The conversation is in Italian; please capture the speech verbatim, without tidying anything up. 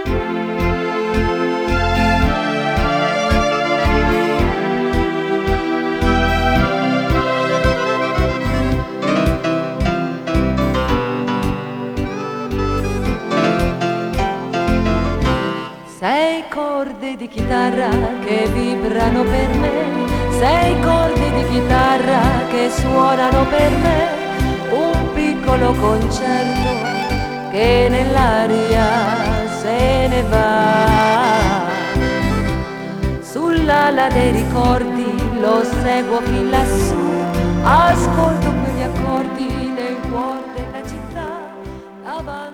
Sei corde di chitarra che vibrano per me, sei corde di chitarra che suonano per me, un piccolo concerto che nell'aria se ne va. Sull'ala dei ricordi lo seguo fin lassù, ascolto quegli accordi nel cuore della città.